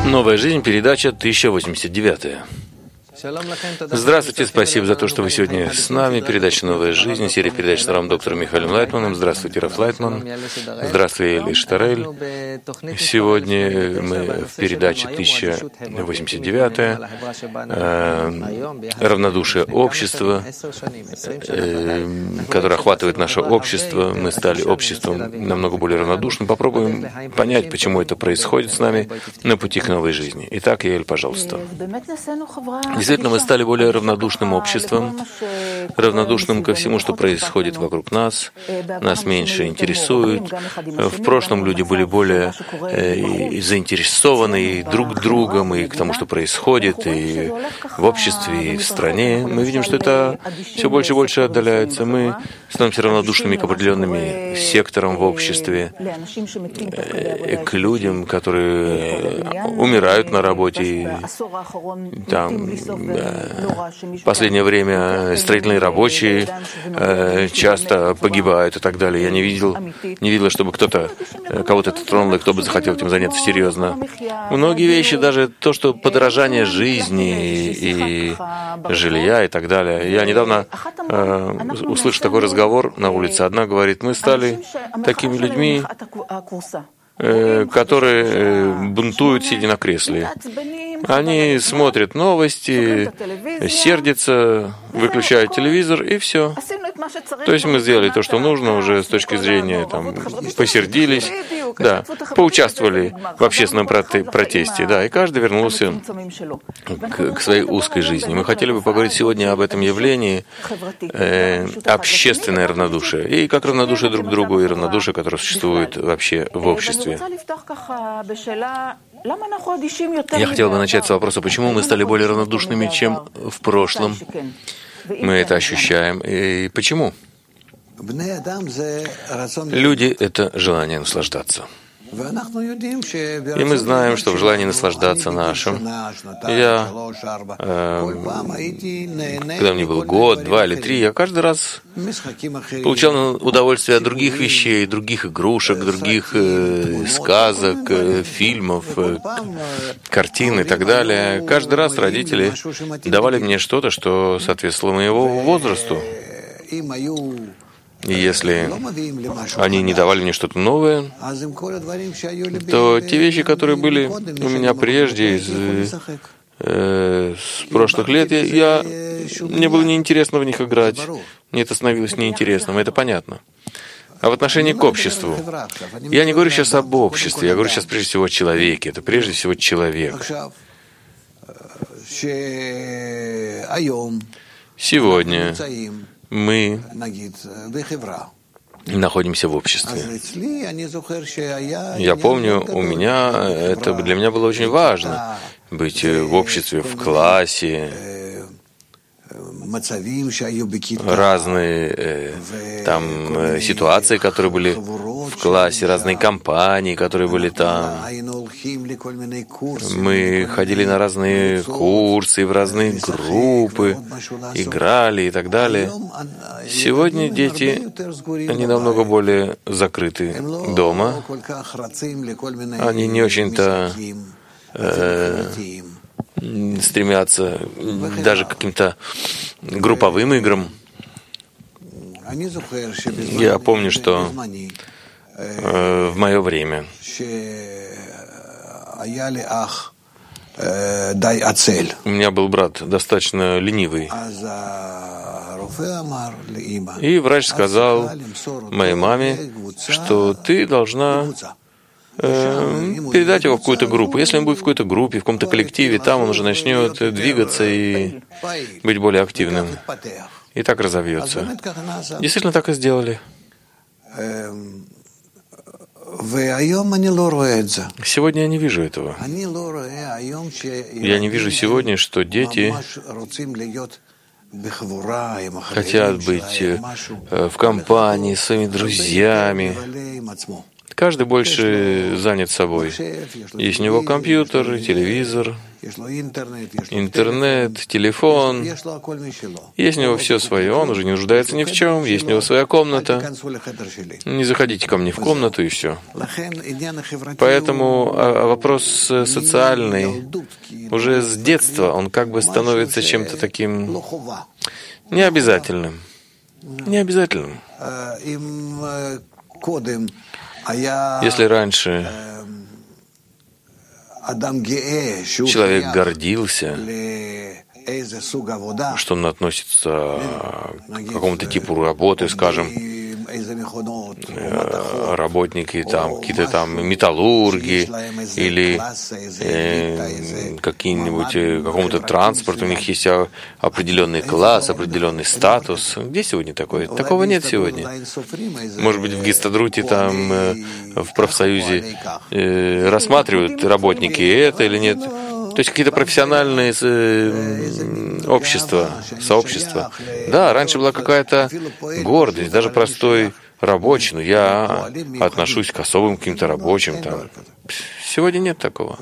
Новая жизнь, передача 1089. Здравствуйте, спасибо за то, что вы сегодня с нами. Передача «Новая жизнь», серия передач с равным доктором Михаилом Лайтманом. Здравствуйте, Раф Лайтман. Здравствуй, Эли Штарель. Сегодня мы в передаче 1089 «Равнодушие общества», которое охватывает наше общество. Мы стали обществом намного более равнодушным. Попробуем понять, почему это происходит с нами на пути к новой жизни. Итак, Эль, пожалуйста. Действительно, мы стали более равнодушным обществом, равнодушным ко всему, что происходит вокруг нас. Нас меньше интересует. В прошлом люди были более заинтересованы и друг другом, и к тому, что происходит, и в обществе, и в стране. Мы видим, что это все больше и больше отдаляется. Мы становимся равнодушными к определенным секторам в обществе, к людям, которые умирают на работе. Там, в последнее время строительные рабочие часто погибают и так далее. Я не видела, чтобы кого-то это тронуло, и кто бы захотел этим заняться серьезно. Многие вещи, даже то, что подорожание жизни и жилья и так далее. Я недавно услышал такой разговор на улице. Одна говорит: мы стали такими людьми, которые бунтуют, сидя на кресле. Они смотрят новости, сердятся, выключают телевизор, и все. То есть мы сделали то, что нужно уже с точки зрения, посердились, да, поучаствовали в общественном протесте, да, и каждый вернулся к своей узкой жизни. Мы хотели бы поговорить сегодня об этом явлении, общественное равнодушие, и как равнодушие друг к другу, и равнодушие, которое существует вообще в обществе. Я хотел бы начать с вопроса, почему мы стали более равнодушными, чем в прошлом. Мы это ощущаем. И почему? Люди — это желание наслаждаться. И мы знаем, что в желании наслаждаться нашим, когда мне был год, 2 или 3, я каждый раз получал удовольствие от других вещей, других игрушек, других сказок, фильмов, картин и так далее. Каждый раз родители давали мне что-то, что соответствовало моему возрасту. И если они не давали мне что-то новое, то те вещи, которые были у меня прежде, с прошлых лет, мне было неинтересно в них играть. Мне это становилось неинтересным, это понятно. А в отношении к обществу, я не говорю сейчас об обществе, я говорю сейчас прежде всего о человеке. Это прежде всего человек. Сегодня мы находимся в обществе. Я помню, для меня было очень важно быть в обществе, в классе, разные ситуации, которые были в классе, разные компании, которые были там. Мы ходили на разные курсы, в разные группы, играли и так далее. Сегодня дети, они намного более закрыты дома. Они не очень-то стремятся даже к каким-то групповым играм. Я помню, что в мое время у меня был брат достаточно ленивый. И врач сказал моей маме, что ты должна передать его в какую-то группу. Если он будет в какой-то группе, в каком-то коллективе, там он уже начнет двигаться и быть более активным. И так разовьется. Действительно, так и сделали. Сегодня я не вижу этого. Я не вижу сегодня, что дети хотят быть в компании с своими друзьями. Каждый больше занят собой. Есть у него компьютер, телевизор, интернет, телефон. Есть у него все свое, он уже не нуждается ни в чем, есть у него своя комната. Не заходите ко мне в комнату и все. Поэтому вопрос социальный уже с детства, он как бы становится чем-то таким необязательным. Необязательным. Если раньше человек гордился, что он относится к какому-то типу работы, скажем, работники там, какие-то там металлурги или какие-нибудь какому-то транспорту, у них есть определенный класс, определенный статус. Где сегодня такое? Такого нет сегодня. Может быть, в Гистадруте, там, в профсоюзе рассматривают работники это или нет. То есть какие-то профессиональные общества, сообщества. Да, раньше была какая-то гордость, даже простой рабочий, но я отношусь к особым каким-то рабочим. Там. Сегодня нет такого.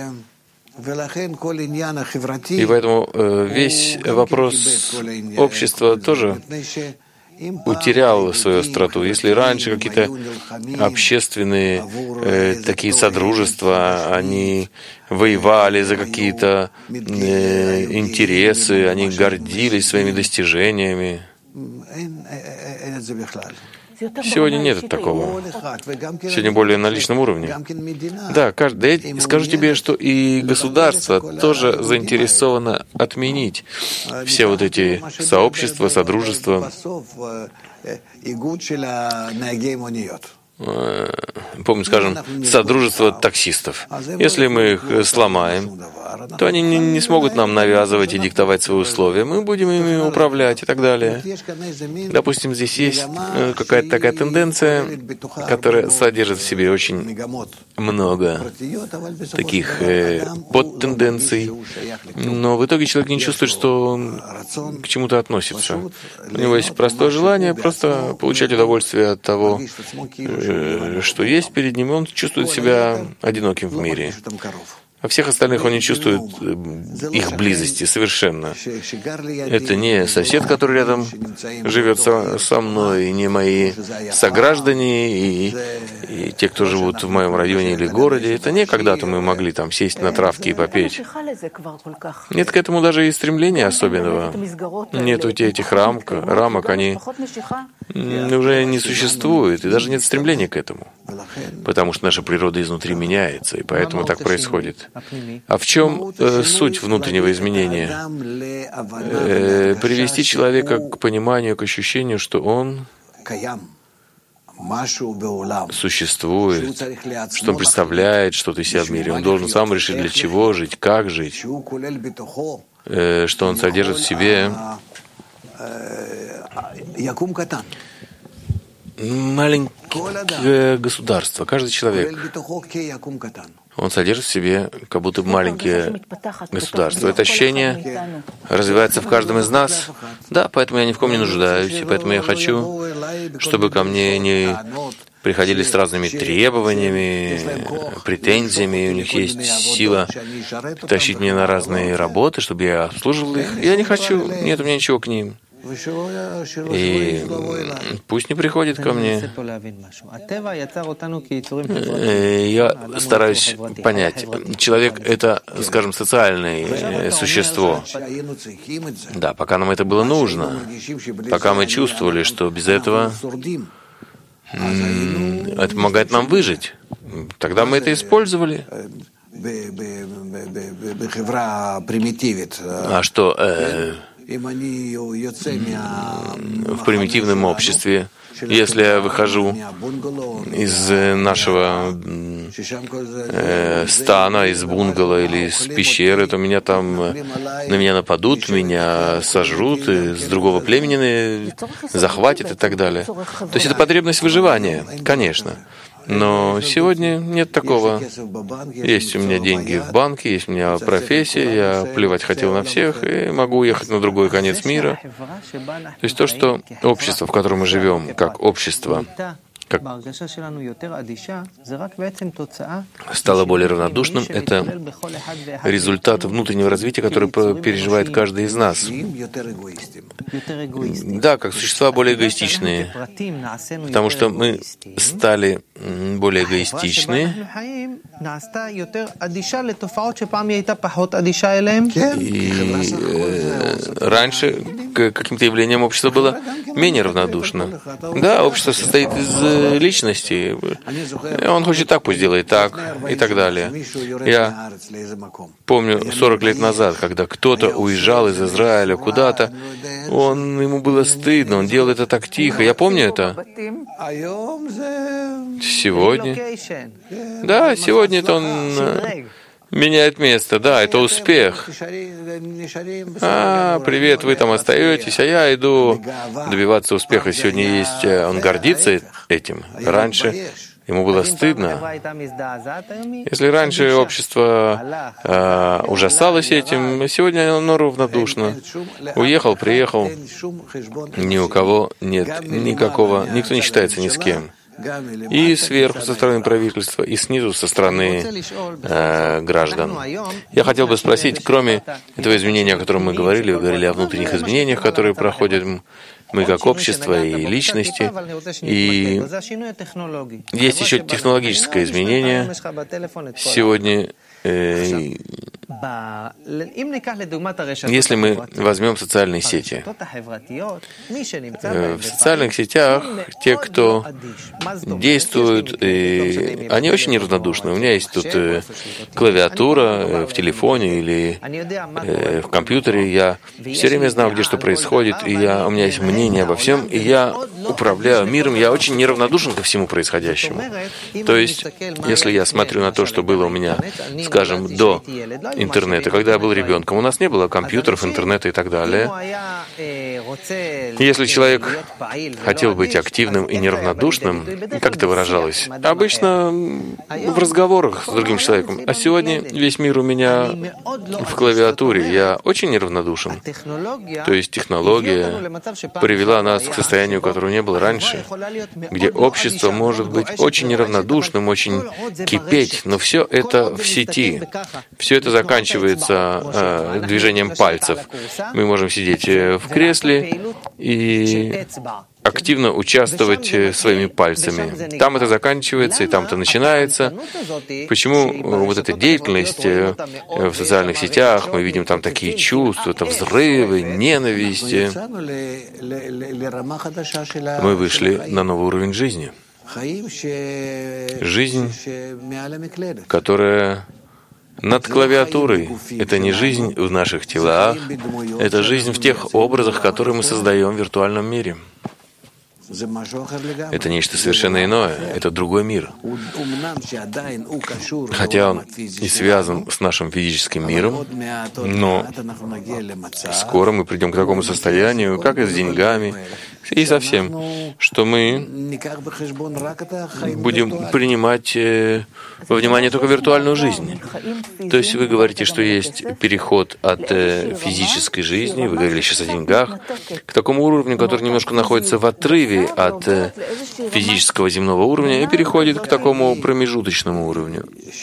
И поэтому весь вопрос общества тоже утерял свою остроту. Если раньше какие-то общественные такие содружества, они воевали за какие-то интересы, они гордились своими достижениями. Сегодня нет такого. Сегодня более на личном уровне. Да, я скажу тебе, что и государство тоже заинтересовано отменить все вот эти сообщества, содружества. Помню, скажем, содружество таксистов. Если мы их сломаем, то они не смогут нам навязывать и диктовать свои условия. Мы будем ими управлять и так далее. Допустим, здесь есть какая-то такая тенденция, которая содержит в себе очень много таких подтенденций, но в итоге человек не чувствует, что он к чему-то относится. У него есть простое желание просто получать удовольствие от того, что есть перед ним, и он чувствует себя одиноким в мире. А всех остальных он не чувствует их близости совершенно. Это не сосед, который рядом живет со мной, и не мои сограждане, и те, кто живут в моем районе или городе. Это не когда-то мы могли там сесть на травке и попеть. Нет к этому даже и стремления особенного. Нет этих рамок, они уже не существуют, и даже нет стремления к этому. Потому что наша природа изнутри меняется, и поэтому так происходит. А в чем суть внутреннего изменения? Привести человека к пониманию, к ощущению, что он существует, что он представляет что-то из себя в мире. Он должен сам решить, для чего жить, как жить, что он содержит в себе маленькое государство, каждый человек. Он содержит в себе как будто бы маленькое государство. Это ощущение развивается в каждом из нас. Да, поэтому я ни в ком не нуждаюсь, и поэтому я хочу, чтобы ко мне не приходили с разными требованиями, претензиями, у них есть сила тащить меня на разные работы, чтобы я обслуживал их. Я не хочу, нет у меня ничего к ним. И пусть не приходит ко мне. Я стараюсь понять. Человек — это, скажем, социальное существо. Да, пока нам это было нужно, пока мы чувствовали, что без этого это помогает нам выжить, тогда мы это использовали. А что? В примитивном обществе, если я выхожу из нашего стана, из бунгало или из пещеры, то меня там, на меня нападут, меня сожрут, с другого племени захватят и так далее. То есть это потребность выживания, конечно. Но сегодня нет такого. Есть у меня деньги в банке, есть у меня профессия, я плевать хотел на всех и могу уехать на другой конец мира. То есть то, что общество, в котором мы живем, как общество, стало более равнодушным, это результат внутреннего развития, который переживает каждый из нас. Да, как существа более эгоистичные, потому что мы стали более эгоистичны, и раньше к каким-то явлениям общество было менее равнодушно. Да, общество состоит из личностей. Он хочет так, пусть делает так, и так далее. Я помню 40 лет назад, когда кто-то уезжал из Израиля куда-то, ему было стыдно, он делал это так тихо. Я помню это. Сегодня. Да, сегодня это он меняет место, да, это успех. Привет, вы там остаетесь, а я иду добиваться успеха. Сегодня есть, он гордится этим. Раньше ему было стыдно. Если раньше общество ужасалось этим, сегодня оно равнодушно. Уехал, приехал, ни у кого нет никакого, никто не считается ни с кем. И сверху со стороны правительства, и снизу со стороны граждан. Я хотел бы спросить, кроме этого изменения, о котором мы говорили о внутренних изменениях, которые проходят мы как общество и личности, и есть еще технологическое изменение. Сегодня, если мы возьмем социальные сети, в социальных сетях те, кто действуют, они очень неравнодушны. У меня есть тут клавиатура в телефоне или в компьютере. Я все время знаю, где что происходит, и у меня есть мнение обо всем, и я управляю миром. Я очень неравнодушен ко всему происходящему. То есть, если я смотрю на то, что было у меня, скажем, до интернета, когда я был ребенком, у нас не было компьютеров, интернета и так далее. Если человек хотел быть активным и неравнодушным, как это выражалось? Обычно в разговорах с другим человеком. А сегодня весь мир у меня в клавиатуре. Я очень неравнодушен. То есть технология привела нас к состоянию, которого не было раньше, где общество может быть очень неравнодушным, очень кипеть, но все это в сети. Все это заканчивается движением пальцев. Мы можем сидеть в кресле и активно участвовать своими пальцами. Там это заканчивается, и там это начинается. Почему вот эта деятельность в социальных сетях, мы видим там такие чувства, это взрывы, ненависть. Мы вышли на новый уровень жизни. Жизнь, которая над клавиатурой. Это не жизнь в наших телах, это жизнь в тех образах, которые мы создаем в виртуальном мире. Это нечто совершенно иное, это другой мир. Хотя он и связан с нашим физическим миром, но скоро мы придем к такому состоянию, как и с деньгами, и со всем, что мы будем принимать во внимание только виртуальную жизнь. То есть вы говорите, что есть переход от физической жизни, вы говорили сейчас о деньгах, к такому уровню, который немножко находится в отрыве от физического земного уровня и переходит к такому промежуточному уровню.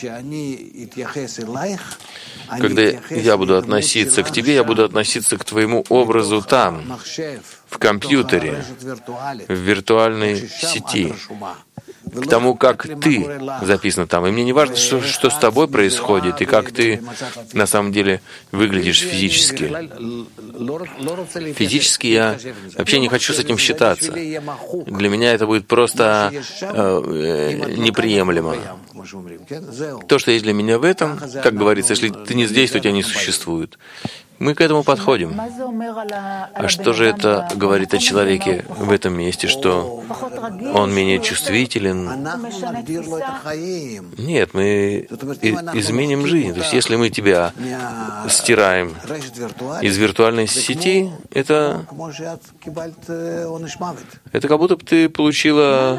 Когда я буду относиться к тебе, я буду относиться к твоему образу там, в компьютере, в виртуальной сети, к тому, как ты записан там. И мне не важно, что с тобой происходит, и как ты на самом деле выглядишь физически. Физически я вообще не хочу с этим считаться. Для меня это будет просто неприемлемо. То, что есть для меня в этом, как говорится, если ты не здесь, то тебя не существует. Мы к этому подходим. А что же это говорит о человеке в этом месте, что он менее чувствителен? Нет, мы изменим жизнь. То есть если мы тебя стираем из виртуальной сети, это как будто бы ты получила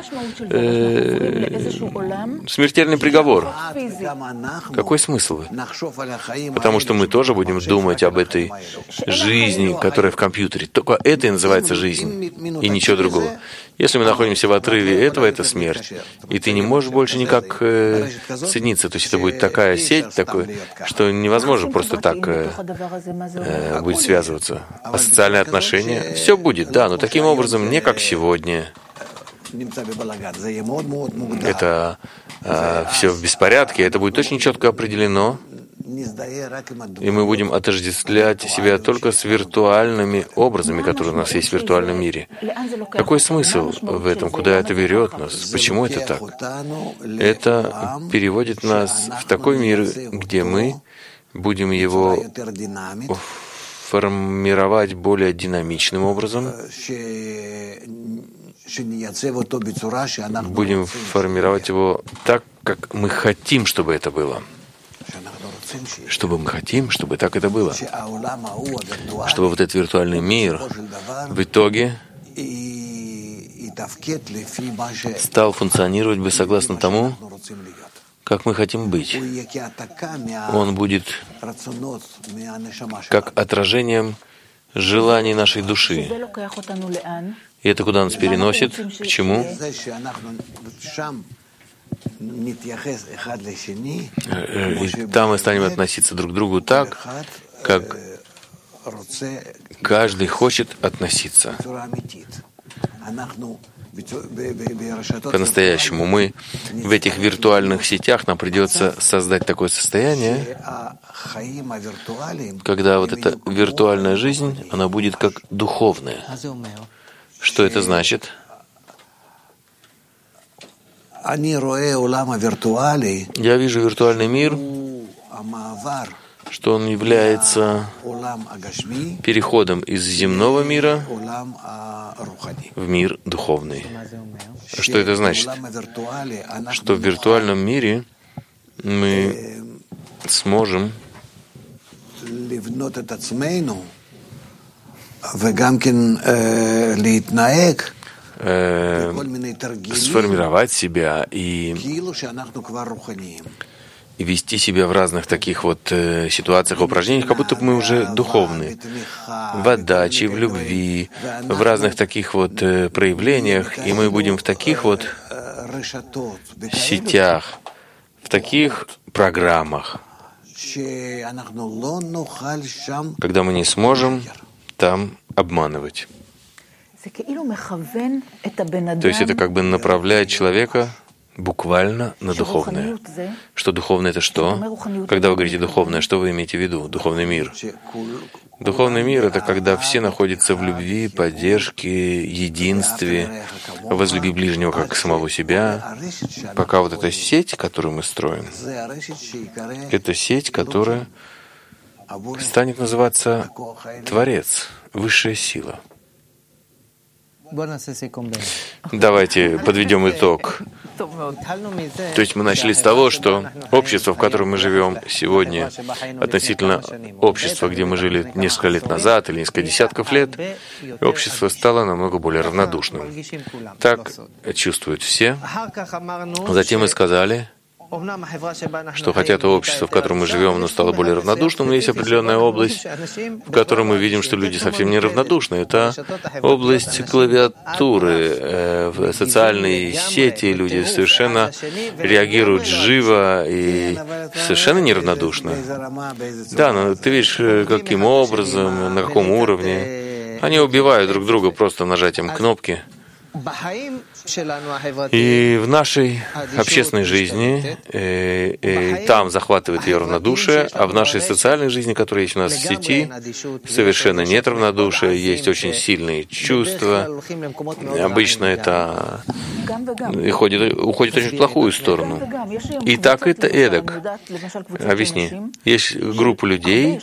смертельный приговор. Какой смысл? Потому что мы тоже будем думать об этой жизни, которая в компьютере. Только это и называется жизнь, и ничего другого. Если мы находимся находимся в отрыве этого, это смерть. И ты не можешь больше никак соединиться. То есть это будет такая сеть, что невозможно просто так будет связываться. А социальные отношения, все будет, да, но таким образом не как сегодня. Это все в беспорядке, это будет очень четко определено. И мы будем отождествлять себя только с виртуальными образами, которые у нас есть в виртуальном мире. Какой смысл в этом? Куда это ведет нас? Почему это так? Это переводит нас в такой мир, где мы будем его формировать более динамичным образом. Будем формировать его так, как мы хотим, чтобы это было. Чтобы мы хотим, чтобы так это было. Чтобы вот этот виртуальный мир в итоге стал функционировать бы согласно тому, как мы хотим быть. Он будет как отражением желаний нашей души. И это куда нас переносит? К чему? И там мы станем относиться друг к другу так, как каждый хочет относиться. По-настоящему мы в этих виртуальных сетях нам придется создать такое состояние, когда вот эта виртуальная жизнь, она будет как духовная. Что это значит? Я вижу виртуальный мир, что он является переходом из земного мира в мир духовный. Что это значит? Что в виртуальном мире мы сможем сформировать себя и вести себя в разных таких вот ситуациях, упражнениях, как будто бы мы уже духовны. В отдаче, в любви, в разных таких вот проявлениях. И мы будем в таких вот сетях, в таких программах, когда мы не сможем там обманывать. То есть это как бы направляет человека буквально на духовное. Что духовное — это что? Когда вы говорите «духовное», что вы имеете в виду? Духовный мир. Духовный мир — это когда все находятся в любви, поддержке, единстве, возлюби ближнего как самого себя. Пока вот эта сеть, которую мы строим, это сеть, которая станет называться Творец, высшая сила. Давайте подведем итог. То есть мы начали с того, что общество, в котором мы живем сегодня, относительно общества, где мы жили несколько лет назад или несколько десятков лет, общество стало намного более равнодушным. Так чувствуют все. Затем мы сказали, что хотя то общество, в котором мы живем, оно стало более равнодушным, но есть определенная область, в которой мы видим, что люди совсем не равнодушны. Это область клавиатуры, в социальные сети люди совершенно реагируют живо и совершенно неравнодушно. Да, но ты видишь, каким образом, на каком уровне. Они убивают друг друга просто нажатием кнопки. И в нашей общественной жизни там захватывает ее равнодушие, а в нашей социальной жизни, которая есть у нас в сети, совершенно нет равнодушия, есть очень сильные чувства. Обычно это уходит очень в плохую сторону. И так это эдак. Объясни. Есть группа людей,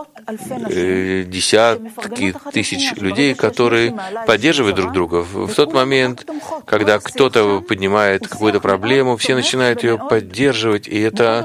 десятки тысяч людей, которые поддерживают друг друга. В тот момент, когда кто-то поднимает какую-то проблему, все начинают ее поддерживать, и это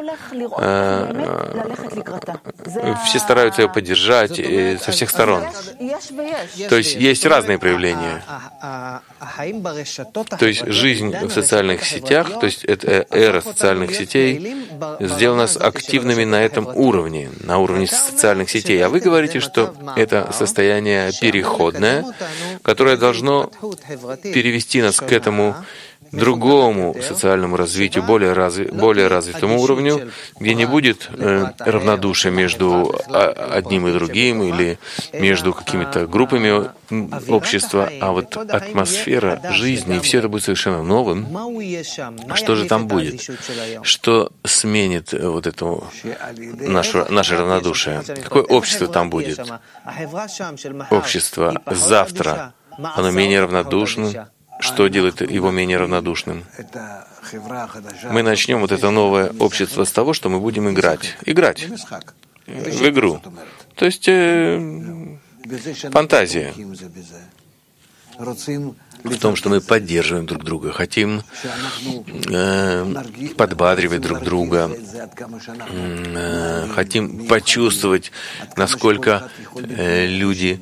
все стараются ее поддержать со всех сторон. То есть есть разные проявления. То есть есть жизнь в социальных сетях, то есть это эра социальных сетей, сделала нас активными на этом уровне, на уровне социальных сетей. А вы говорите, что это состояние переходное, которое должно перевести нас к этому другому социальному развитию, более развитому уровню, где не будет равнодушия между одним и другим или между какими-то группами общества, а вот атмосфера жизни, и все это будет совершенно новым. Что же там будет? Что сменит вот это наше равнодушие? Какое общество там будет? Общество завтра, оно менее равнодушно. Что делает его менее равнодушным? Мы начнем вот это новое общество с того, что мы будем играть в игру. То есть фантазия в том, что мы поддерживаем друг друга, хотим подбадривать друг друга, хотим почувствовать, насколько люди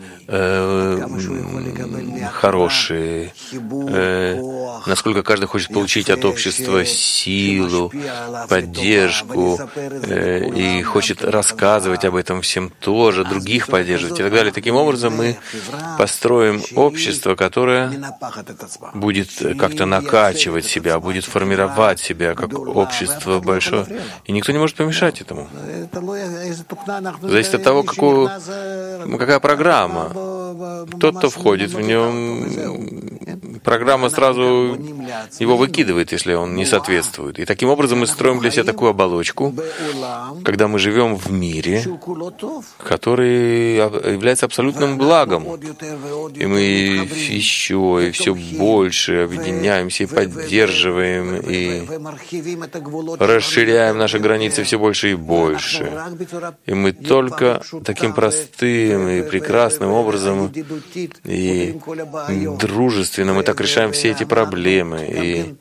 хорошие, насколько каждый хочет получить от общества силу, поддержку и хочет рассказывать об этом всем тоже, других поддерживать и так далее. Таким образом, мы построим общество, которое будет как-то накачивать себя, будет формировать себя как общество большое. И никто не может помешать этому. Зависит от того, какая программа. Тот, кто входит в нем, программа сразу его выкидывает, если он не соответствует. И таким образом мы строим для себя такую оболочку, когда мы живем в мире, который является абсолютным благом. И мы еще и все больше объединяемся и поддерживаем, и расширяем наши границы все больше и больше. И мы только таким простым и прекрасным образом и дружественно мы так решаем все эти проблемы и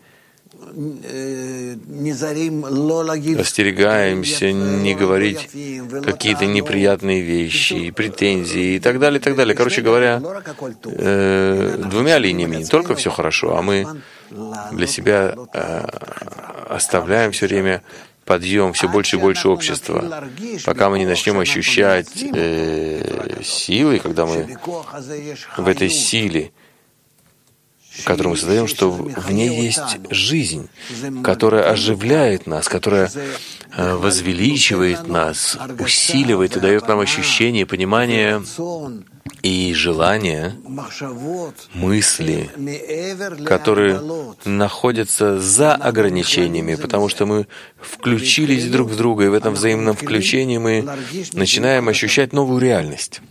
остерегаемся не говорить какие-то неприятные вещи, и претензии и так далее, и так далее. Короче говоря, двумя линиями не только все хорошо, а мы для себя оставляем все время подъем, все больше и больше общества, пока мы не начнем ощущать силы, когда мы в этой силе, которую мы создаем, что в ней есть жизнь, которая оживляет нас, которая возвеличивает нас, усиливает и дает нам ощущение, понимание и желание, мысли, которые находятся за ограничениями, потому что мы включились друг в друга, и в этом взаимном включении мы начинаем ощущать новую реальность,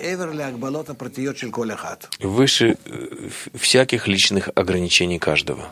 выше всяких личных ограничений каждого.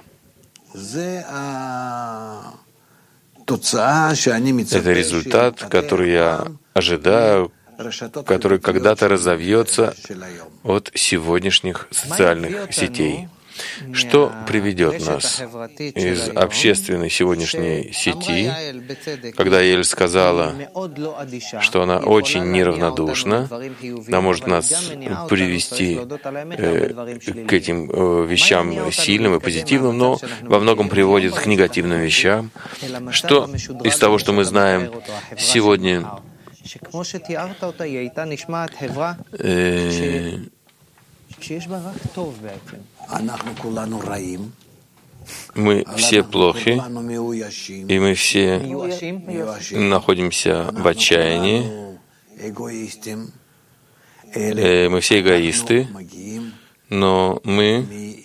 Это результат, который я ожидаю, который когда-то разовьется от сегодняшних социальных сетей. Что приведет нас из общественной сегодняшней сети, когда Эль сказала, что она очень неравнодушна, она может нас привести к этим вещам сильным и позитивным, но во многом приводит к негативным вещам. Что из того, что мы знаем сегодня, мы все плохи, и мы все находимся в отчаянии, мы все эгоисты, но мы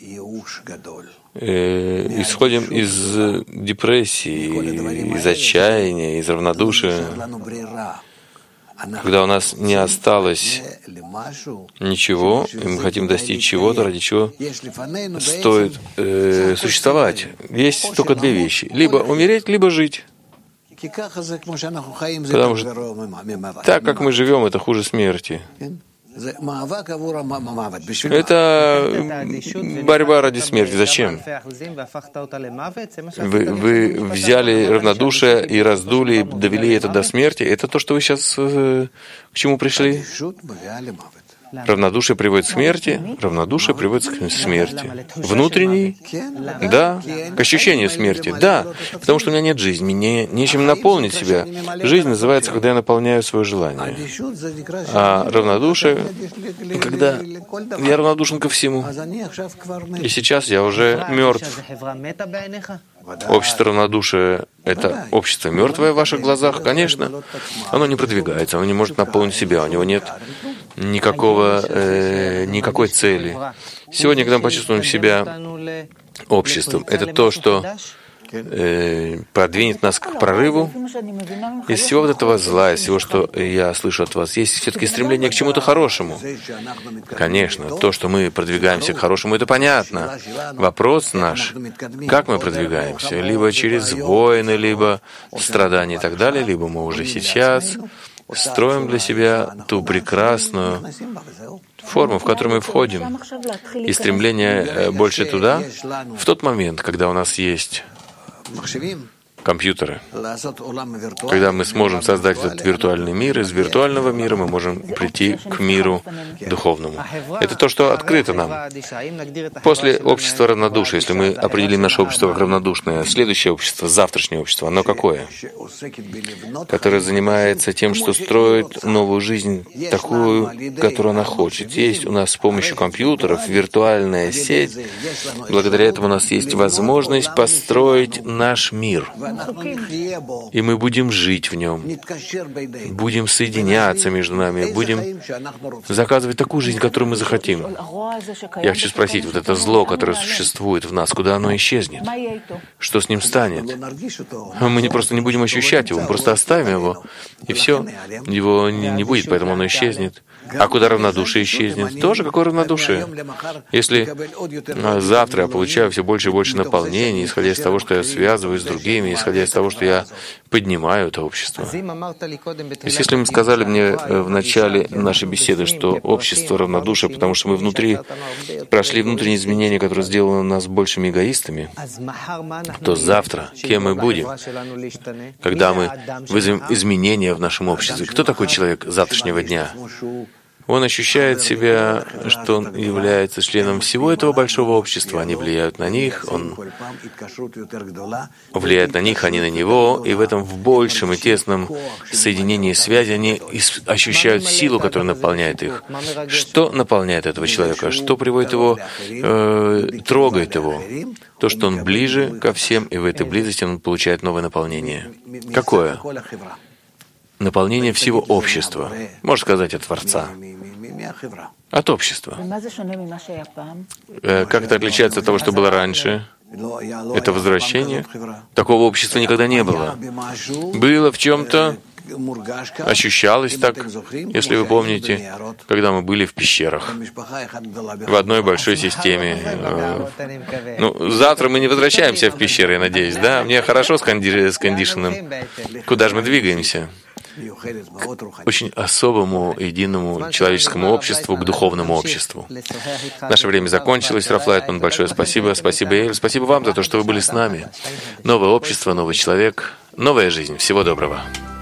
исходим из депрессии, из отчаяния, из равнодушия, когда у нас не осталось ничего, и мы хотим достичь чего-то, ради чего стоит существовать. Есть только две вещи. Либо умереть, либо жить. Потому что так, как мы живем, это хуже смерти. Это борьба ради смерти. Зачем? Вы взяли равнодушие и раздули, довели это до смерти. Это то, что вы сейчас к чему пришли? Равнодушие приводит к смерти, равнодушие приводит к смерти. Внутренний, да, к ощущению смерти, да, потому что у меня нет жизни, мне нечем наполнить себя. Жизнь называется, когда я наполняю свое желание. А равнодушие, когда я равнодушен ко всему. И сейчас я уже мертв. Общество равнодушия — это общество мертвое в ваших глазах? Конечно. Оно не продвигается, оно не может наполнить себя, у него нет никакой цели. Сегодня, когда мы почувствуем себя обществом, это то, что продвинет нас к прорыву. Из всего вот этого зла, из всего, что я слышу от вас, есть все-таки стремление к чему-то хорошему. Конечно, то, что мы продвигаемся к хорошему, это понятно. Вопрос наш, как мы продвигаемся? Либо через войны, либо страдания и так далее, либо мы уже сейчас строим для себя ту прекрасную форму, в которую мы входим. И стремление больше туда, в тот момент, когда у нас есть компьютеры. Когда мы сможем создать этот виртуальный мир, из виртуального мира мы можем прийти к миру духовному. Это то, что открыто нам. После общества равнодушия, если мы определим наше общество как равнодушное, следующее общество, завтрашнее общество, оно какое? Которое занимается тем, что строит новую жизнь, такую, которую она хочет. Есть у нас с помощью компьютеров виртуальная сеть. Благодаря этому у нас есть возможность построить наш мир. И мы будем жить в нем, будем соединяться между нами, будем заказывать такую жизнь, которую мы захотим. Я хочу спросить, вот это зло, которое существует в нас, куда оно исчезнет? Что с ним станет? Мы просто не будем ощущать его, мы просто оставим его, и все. Его не будет, поэтому оно исчезнет. А куда равнодушие исчезнет? Тоже какое равнодушие? Если завтра я получаю все больше и больше наполнения, исходя из того, что я связываюсь с другими, исходя из того, что я поднимаю это общество. Если вы сказали мне в начале нашей беседы, что общество равнодушия, потому что мы внутри прошли внутренние изменения, которые сделаны нас большими эгоистами, то завтра кем мы будем, когда мы вызовем изменения в нашем обществе? Кто такой человек завтрашнего дня? Он ощущает себя, что он является членом всего этого большого общества. Они влияют на них, он влияет на них, они на него. И в этом в большем и тесном соединении связи они ощущают силу, которая наполняет их. Что наполняет этого человека? Что приводит его, трогает его? То, что он ближе ко всем, и в этой близости он получает новое наполнение. Какое? Наполнение всего общества. Можно сказать, от Творца. От общества. Как это отличается от того, что было раньше? Это возвращение. Такого общества никогда не было. Было в чем-то, ощущалось так, если вы помните, когда мы были в пещерах, в одной большой системе. Завтра мы не возвращаемся в пещеры, я надеюсь, да? Мне хорошо с кондишеном. Куда же мы двигаемся? К очень особому, единому человеческому обществу, к духовному обществу. Наше время закончилось. Раф Лайтман, большое спасибо. Спасибо, Эйль. Спасибо вам за то, что вы были с нами. Новое общество, новый человек, новая жизнь. Всего доброго.